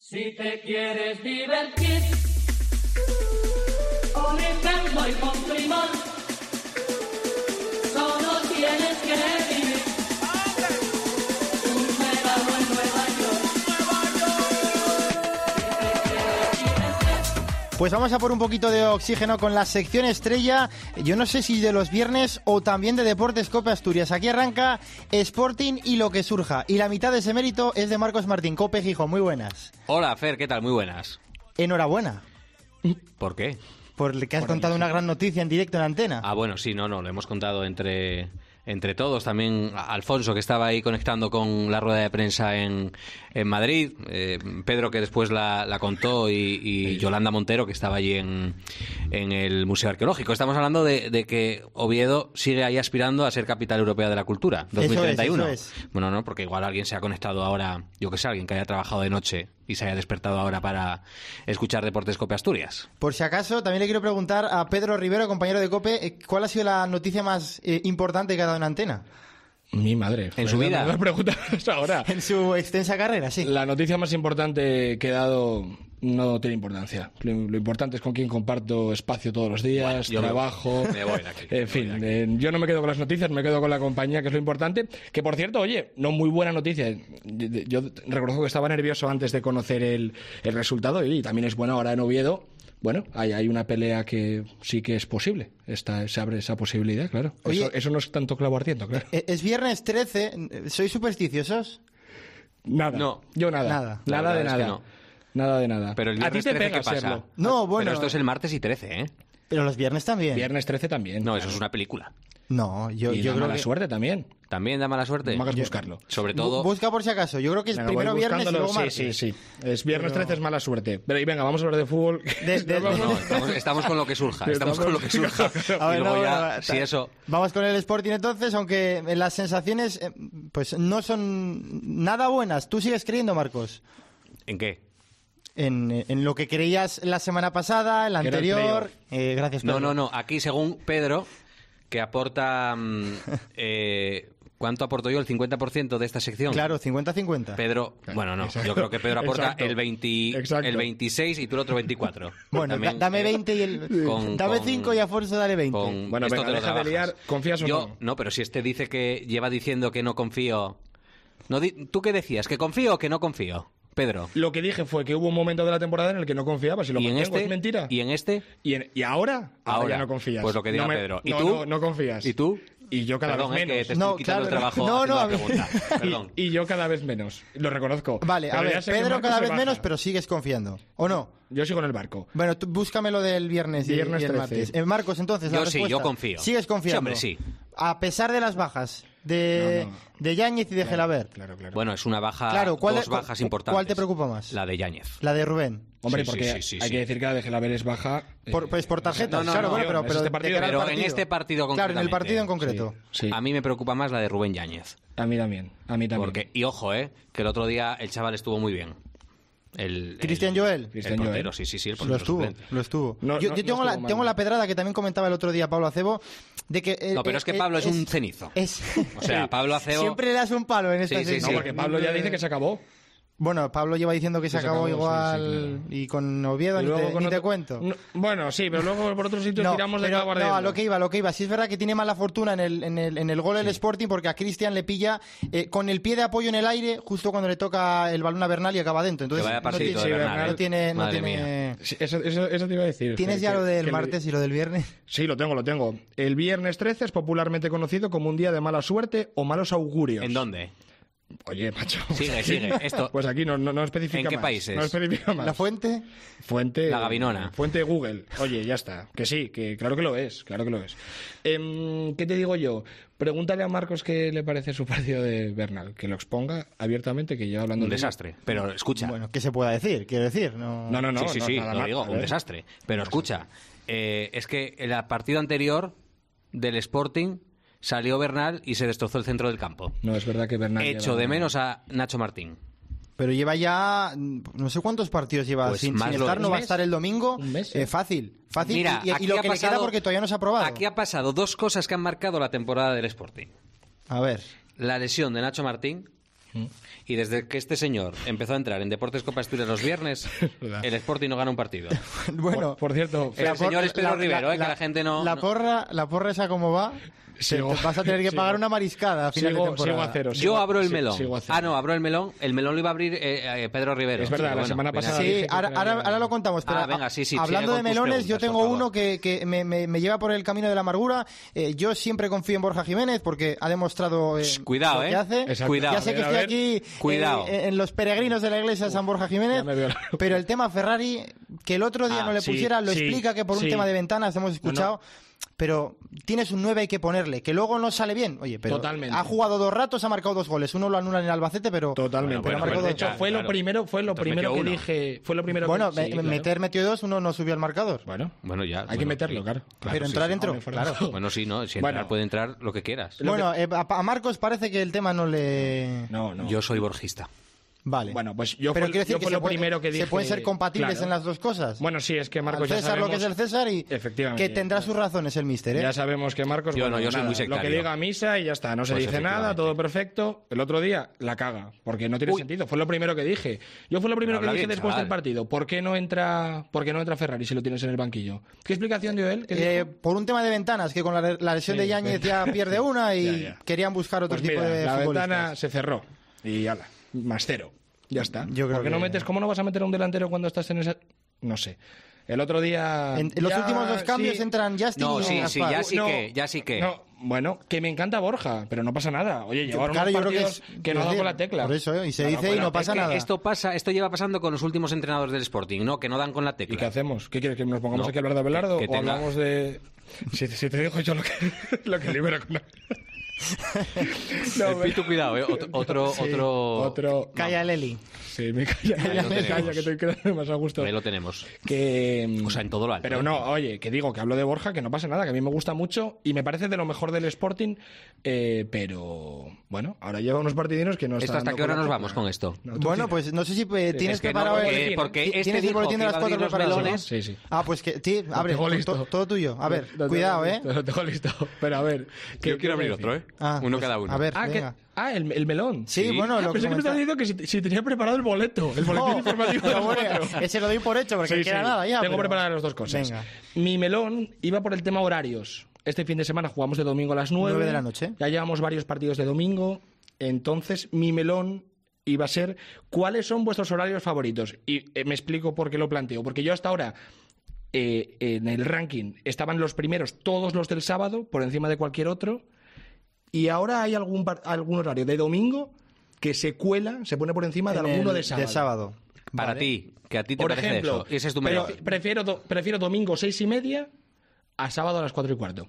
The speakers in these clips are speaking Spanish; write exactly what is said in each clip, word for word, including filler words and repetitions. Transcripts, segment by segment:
Si te quieres divertir, con Inverno y con Primor, solo tienes que vivir un verano en Nueva York. Pues vamos a por un poquito de oxígeno con la sección estrella. Yo no sé si de los viernes o también de Deportes Cope Asturias. Aquí arranca Sporting y lo que surja. Y la mitad de ese mérito es de Marcos Martín. Cope Gijón, muy buenas. Hola, Fer, ¿qué tal? Muy buenas. Enhorabuena. ¿Por qué? Porque has Por contado una gran noticia en directo en la antena. Ah, bueno, sí, no, no, lo hemos contado entre, entre todos. También Alfonso, que estaba ahí conectando con la rueda de prensa en, en Madrid. Eh, Pedro, que después la, la contó. Y, y Yolanda Montero, que estaba allí en, en el Museo Arqueológico. Estamos hablando de, de que Oviedo sigue ahí aspirando a ser capital europea de la cultura. dos mil treinta y uno. Eso es, eso es. Bueno, no, porque igual alguien se ha conectado ahora, yo que sé, alguien que haya trabajado de noche y se haya despertado ahora para escuchar Deportes Cope Asturias. Por si acaso, también le quiero preguntar a Pedro Rivero, compañero de Cope, eh, ¿cuál ha sido la noticia más eh, importante que ha dado en antena? Mi madre. En su vida. Me preguntas ahora. En su extensa carrera, sí. La noticia más importante que he dado no tiene importancia. Lo, lo importante es con quién comparto espacio todos los días, Bueno, trabajo. Me, me voy de aquí. En fin, eh, yo no me quedo con las noticias, me quedo con la compañía, que es lo importante. Que por cierto, oye, no muy buena noticia. Yo, yo reconozco que estaba nervioso antes de conocer el, el resultado y también es bueno ahora en Oviedo. Bueno, hay, hay una pelea que sí que es posible. Está, se abre esa posibilidad, claro. Oye, eso, eso no es tanto clavo ardiendo, claro. Es viernes trece, ¿sois supersticiosos? Nada. No. Yo nada. Nada. Nada La de verdad es nada. que no. Nada de nada. Pero el a ti viernes te trece, pega ¿qué pasa? serlo. No, bueno. Pero esto es el martes y trece, ¿eh? Pero los viernes también. Viernes trece también. No, eso es una película. No, yo, y yo da creo mala que... suerte también. También da mala suerte. No me hagas buscarlo. Sobre Bu- todo... Busca por si acaso. Yo creo que es Venga, primero voy viernes y buscándolo. luego martes. Sí, sí, sí. Es viernes Pero- trece es mala suerte. Pero y venga, vamos a hablar de fútbol. De- de- No, No, estamos, estamos con lo que surja. Estamos con lo que surja. A ver, Y luego no, ya, no, si ta- eso... Vamos con el Sporting entonces, aunque las sensaciones eh, pues no son nada buenas. ¿Tú sigues creyendo, Marcos? ¿En qué? En, en lo que creías la semana pasada, en la Que era el anterior. Eh, gracias, Pedro. No, no, no. Aquí, según Pedro, que aporta... mm, eh, ¿Cuánto aporto yo? ¿El cincuenta por ciento de esta sección? Claro, cincuenta cincuenta. Pedro, bueno, no, Exacto. yo creo que Pedro aporta Exacto. el, veinte, Exacto. el veintiséis y tú el otro veinticuatro. Bueno, También, da- dame eh, veinte y el... con- dame con- cinco y a Afonso dale veinte. con Bueno, esto venga, te lo deja de trabajas. liar, ¿confías o Yo, no? no, pero si este dice que lleva diciendo que no confío... No, di- ¿Tú qué decías? ¿Que confío o que no confío? Pedro. Lo que dije fue que hubo un momento de la temporada en el que no confiaba. Si lo ¿Y en mantengo, este? es mentira. ¿Y en este? ¿Y, en- y ahora? Ahora. ya no confías. Pues lo que diga No me- Pedro. ¿Y no, tú? No, no confías. ¿Y tú? Y yo cada Perdón, vez es que menos. te estoy No, quitando claro, el trabajo no, haciendo no, la a mí- pregunta. Perdón. Y, y yo cada vez menos. Lo reconozco. Vale, Pero a ya ver, sé que Pedro Marcos cada se vez baja. menos, pero sigues confiando. ¿O no? Yo sigo en el barco. Bueno, tú búscame lo del viernes y, Viernes y el trece. martes. Eh, Marcos, entonces, la Yo sí, respuesta. yo confío. ¿Sigues confiando? Sí, hombre, sí. A pesar de las bajas de, No, no. de Yáñez y de Gelabert. Claro, claro. Bueno, es una baja, Claro, ¿cuál dos de- bajas cu- importantes. cuál te preocupa más? La de Yáñez. La de Rubén. Hombre, Sí, porque sí, sí, sí, hay sí. que decir que la de Gelaber es baja. Por, eh, pues por tarjetas, No, no, claro, no, bueno, pero, es pero, este de partido. cara al Pero en partido. este partido Claro, en el concretamente. partido en concreto. Sí. A mí me preocupa más la de Rubén Yáñez. A mí también. A mí también. Porque, y ojo, eh, que el otro día el chaval estuvo muy bien. El, Cristian el- Joel. El Cristian portero, Joel. sí, sí, sí, el Lo portero estuvo, suplente. lo estuvo. No, yo no, yo no tengo, la, estuvo mal, tengo no. la pedrada que también comentaba el otro día Pablo Acebo, de que... eh, No, pero es que eh, Pablo es un cenizo. Es, O sea, Pablo Acebo... siempre le das un palo en esta Sí, sí, sección. No, porque Pablo ya dice que se acabó. Bueno, Pablo lleva diciendo que se, Que se acabó, acabó, igual sí, sí, claro. y con Oviedo Y ni, luego te, con ni te otro- cuento. No, bueno, sí, pero luego por otros sitios No, tiramos de pero- clavo no, ardiendo. a lo que iba, a lo que iba. Sí es verdad que tiene mala fortuna en el, en el, en el gol del Sporting porque a Cristian le pilla eh, con el pie de apoyo en el aire justo cuando le toca el balón a Bernal y acaba dentro. Entonces, Que vaya no partidito tiene, de sí, Bernal, no ¿eh? tiene, no Madre tiene- Sí, eso, eso, eso te iba a decir. ¿Tienes que- ya que- lo del que- martes y lo del viernes? Sí, lo tengo, lo tengo. El viernes trece es popularmente conocido como un día de mala suerte o malos augurios. ¿En dónde? Oye, macho. Sigue, sigue. Esto... Pues aquí no, no, no especifica ¿En qué más. países? No especifica más. ¿La fuente? Fuente. La Gavinona. Fuente de Google. Oye, ya está. Que sí, que claro que lo es, claro que lo es. Em, ¿Qué te digo yo? Pregúntale a Marcos qué le parece su partido de Bernal. Que lo exponga abiertamente, que lleva hablando Un de- desastre. Pero escucha... Bueno, ¿qué se pueda decir? Quiero decir, no... No, no, no. sí, sí, no, sí, nada lo más, digo, a un ver. desastre. Pero escucha, eh, es que en el partido anterior del Sporting salió Bernal y se destrozó el centro del campo. No, es verdad que Bernal. Echo lleva- de menos a Nacho Martín. Pero lleva ya, no sé cuántos partidos lleva Pues sin, más sin lo- estar, no ¿Un va a mes? estar el domingo. Un mes, Eh, ¿eh? fácil, fácil. Mira, y, y aquí lo ha que le queda pasado- porque todavía no se ha probado. Aquí ha pasado dos cosas que han marcado la temporada del Sporting. A ver. La lesión de Nacho Martín Y desde que este señor empezó a entrar en Deportes Copa Asturias los viernes, el Sporting no gana un partido. Bueno, Por, por cierto, El la por- señor es Pedro la- Rivero, la- eh, que la gente no... La no- porra, la porra esa como va, Sigo- te vas a tener que sigo- pagar una mariscada a final sigo, de temporada. sigo a cero. Yo sigo- abro el sí- melón. sigo a cero. Ah, no, abro el melón. El melón lo iba a abrir eh, eh, Pedro Rivero. Es verdad, Pero la bueno, semana venga. pasada Sí, dije que ahora, era- ahora, ahora lo contamos. Pero Ah, venga, sí, sí, hablando sigue de con tus melones, yo preguntas, tengo por uno favor. que, que me, me- me lleva por el camino de la amargura. Eh, yo siempre confío en Borja Jiménez porque ha demostrado eh, cuidado, lo que eh. hace. Exacto. Cuidado. Ya sé que A ver, estoy a ver. aquí Cuidado. eh, en los peregrinos de la iglesia de San Borja Jiménez, ya me veo la- pero el tema Ferrari, que el otro día Ah, no le sí, pusiera, lo sí, explica que por un sí. tema de ventanas hemos escuchado. Pero tienes un nueve hay que ponerle, que luego no sale bien. Oye, pero Totalmente. ha jugado dos ratos, ha marcado dos goles. Uno lo anulan en Albacete, pero Totalmente. Bueno, bueno, pero de bueno, hecho, claro, fue lo claro. primero, fue lo Entonces primero que metió uno. dije. Fue lo primero bueno, que sí, me- claro. meter metió dos, uno no subió al marcador. Bueno, Bueno, ya. hay bueno, que meterlo, sí. claro. pero entrar sí, entró, Hombre, claro. fuera- Bueno, sí, no. Si Bueno. entrar puede entrar lo que quieras. Bueno, eh, a, a Marcos parece que el tema no le... No, no. Yo soy borjista. Vale. Bueno, pues yo Pero fue, quiero decir yo que fue se lo puede- primero que dije. se pueden ser compatibles claro. en las dos cosas. Bueno, sí, es que Marcos Al ya César lo que es sabemos- el César y Efectivamente. que tendrá sus razones el míster, ¿eh? Ya sabemos que Marcos. Yo bueno, no, yo soy nada, muy Lo que sectario. diga misa y ya está, no se Pues dice nada, efectivamente. todo perfecto. El otro día la caga, porque no tiene Uy. sentido. Fue lo primero que dije. Yo fue lo primero Pero que habla dije bien, después chaval. del partido. ¿Por qué no entra, por qué no entra Ferrari si lo tienes en el banquillo? ¿Qué explicación dio él? ¿Qué Eh, dijo? por un tema de ventanas, que con la, la lesión Sí, de Yáñez sí. ya pierde una y Ya, ya. querían buscar otro Pues tipo mira, de la futbolistas. ventana se cerró y ala, más cero. Ya está. Yo creo ¿Por qué no que- metes? ¿Cómo no vas a meter a un delantero cuando estás en esa? No sé. El otro día. En, en los ya, últimos dos cambios sí. entran Justin No, y sí, sí, Gaspar. ya sí No, que, ya sí que. No, bueno, que me encanta Borja, pero no pasa nada. Oye, llevaron Claro, unos yo creo que partidos es- que, no ha dado con la tecla. por eso, ¿eh? Y se Claro, dice y bueno, no es pasa que nada. Esto pasa, esto lleva pasando con los últimos entrenadores del Sporting, ¿no? Que no dan con la ¿Y qué tecla. hacemos? ¿Qué quieres? ¿Que nos pongamos No, aquí a hablar de Abelardo? que- que ¿O tenga- hablamos de.? Si, si te digo yo lo que, lo que libera con. No, El Pitu, cuidado, ¿eh? Otro, otro, sí, otro... otro. Calla el Eli. Sí, me calla, Ahí lo me calla, tenemos. que estoy quedando más a gusto. Ahí lo tenemos. Que, O sea, en todo lo alto, Pero ¿eh? no, oye, que digo, que hablo de Borja, que no pasa nada, que a mí me gusta mucho y me parece de lo mejor del Sporting, eh, pero bueno, ahora lleva unos partidinos que no ¿Esto están hasta dando qué hora con la nos tecla. vamos con esto? No, tú Bueno, tira. pues no sé si eh, tienes Es que no, preparado... porque- el- porque ti- este ¿Tienes el dijo boletín que de iba las a cuatro abrir los preparado? melones. Sí, sí. Ah, pues que... Sí, Lo abre, tengo to- listo. to- todo tuyo. A ver, Lo tengo cuidado, ¿eh? listo, Lo tengo listo, pero a ver. ¿qué- Yo quiero qué abrir decir? otro, ¿eh? Ah, Uno pues, cada uno. A ver, Ah, que- venga. ah, el, el melón. Sí, Sí. bueno, Ah, lo pensé que me estaba comenta- diciendo que si, si tenía preparado el boleto, el boletín No, informativo de pero los bueno, cuatro. ese lo doy por hecho, porque Sí, no queda sí. nada ya. Tengo pero- preparadas las dos cosas. Venga. Mi melón iba por el tema horarios. Este fin de semana jugamos de domingo a las nueve. Nueve de la noche. Ya llevamos varios partidos de domingo. Entonces, mi melón iba a ser ¿cuáles son vuestros horarios favoritos? Y eh, me explico por qué lo planteo. Porque yo hasta ahora, eh, en el ranking, estaban los primeros todos los del sábado, por encima de cualquier otro. Y ahora hay algún, par- algún horario de domingo que se cuela, se pone por encima de En alguno el- de sábado. De sábado. Para Vale. ti, que a ti te Por parece ejemplo, eso. Ese es tu pero melón. prefiero, do- prefiero domingo seis y media a sábado a las cuatro y cuarto.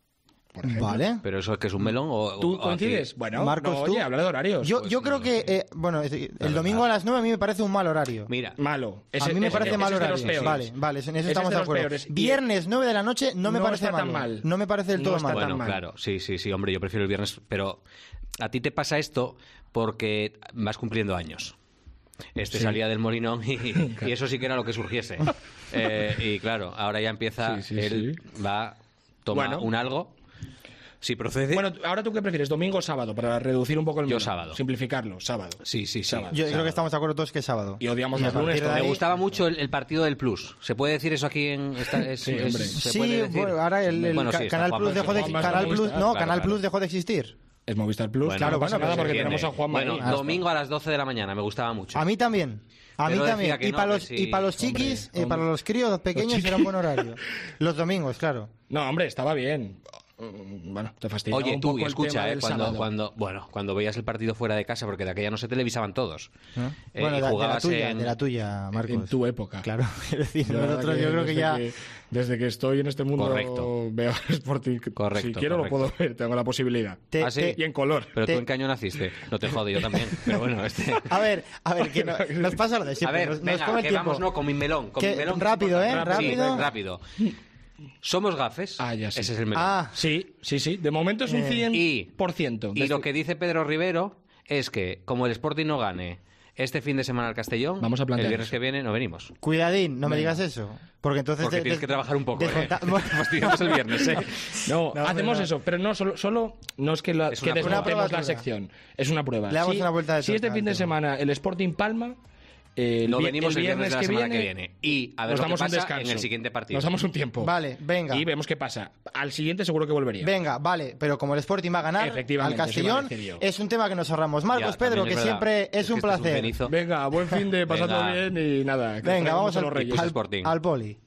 Vale. Pero eso es que es un melón o... ¿Tú o a ti- coincides? Bueno, Marcos, no, tú. oye, habla de horarios. Yo, Pues yo no creo lo que, sé. eh, bueno, es decir, el domingo a las nueve a mí me parece un mal horario. Mira, Malo. a Ese- mí me ese- parece ese mal es de los horario. peores. Vale, vale, en eso Ese es estamos de de los acuerdo. peores. Y- Viernes nueve de la noche no me No parece está tan malo. mal. No me parece del No todo está mal. tan bueno, mal. claro, sí, sí, sí, hombre, yo prefiero el viernes, pero a ti te pasa esto porque vas cumpliendo años. Este salía del Molinón y, y eso sí que era lo que surgiese. Eh, y claro, ahora ya empieza, Sí, sí, él va, toma Bueno. un algo, si procede... Bueno, ahora tú qué prefieres, domingo o sábado, para reducir un poco el Yo melón? sábado. Simplificarlo, sábado. sí, sí, sí. Sábado. Yo creo que estamos de acuerdo todos que es sábado. Y odiamos Y a los lunes. partir de todo. ahí- Me gustaba mucho el, el partido del Plus. ¿Se puede decir eso aquí en esta, es- Sí, es- hombre. se Sí, puede decir? bueno, ahora el, el Bueno, ca- sí, está Canal Juan Plus dejó de Juanma, Canal está Plus, Movistar, no, claro, Canal claro. Plus dejó de existir. Es Movistar Plus, Bueno, claro, no pasa bueno, nada pero porque viene. tenemos a Juan Bueno, María. domingo a las doce de la mañana, me gustaba mucho. A mí también. A mí Pero decía también. que Y no, para que los sí. y para los Hombre, chiquis, eh, hombre. para los críos, los pequeños chiquis. era un buen horario. Los domingos, claro. No, hombre, estaba bien. Mm, Bueno, te fastidia Oye, un tú, poco y el tema escucha, eh, del cuando, sábado. cuando, bueno, cuando veías el partido fuera de casa, porque de aquella no se televisaban todos. ¿No? Eh, bueno, y de, de la jugabas tuya, en- de la tuya, Marcos. En tu época. Claro, es decir, La verdad nosotros yo creo que desde ya... desde que estoy en este mundo Correcto. veo Sporting. Correcto, Si quiero correcto. lo puedo ver, tengo la posibilidad. Te- ¿Ah, sí? te- Y en color. Pero Te- tú en qué año naciste. No te jode, yo también. Pero bueno, este... A ver, a ver, que no- nos pasa lo de A siempre. ver, nos, nos venga, come el que tiempo. vamos, no, con mi melón. Con Que- mi melón que rápido, es ¿eh? importante. Sí, Rápido. rápido. Somos gafes. Ah, ya sí. Ese es el melón. Ah, Sí, sí, sí. De momento es un Eh, cien y- por ciento. Y lo que dice Pedro Rivero es que, como el Sporting no gane este fin de semana al Castellón. Vamos a plantear el viernes eso. que viene no venimos. Cuidadín, no me Venga. digas eso. Porque entonces... Porque de- tienes de- que trabajar un poco, ¿eh? desconta- Bueno, Fastidiamos el viernes, ¿eh? No, No, hacemos no. eso, pero no solo, solo no es que, la, Es que una prueba. Una desmontemos prueba la dura. sección, es una prueba. Le damos si, una vuelta de si este tuerca fin al de tema. semana el Sporting palma, eh, el, No vi- venimos el viernes de la que semana viene, que viene. Y a ver nos lo que damos un pasa descanso. en el siguiente partido. Nos damos un tiempo. Vale, venga. Y vemos qué pasa. Al siguiente seguro que volvería. Venga, vale, pero como el Sporting va a ganar al Efectivamente, eso iba a Castellón, decir yo. es un tema que nos ahorramos. Marcos, Ya, Pedro, también que es verdad. siempre es, Es que un este es un placer. cenizo. Venga, buen fin de pasarlo Venga. bien y nada. que Venga, traigamos vamos a al, los Reyes. al, Sporting. al poli.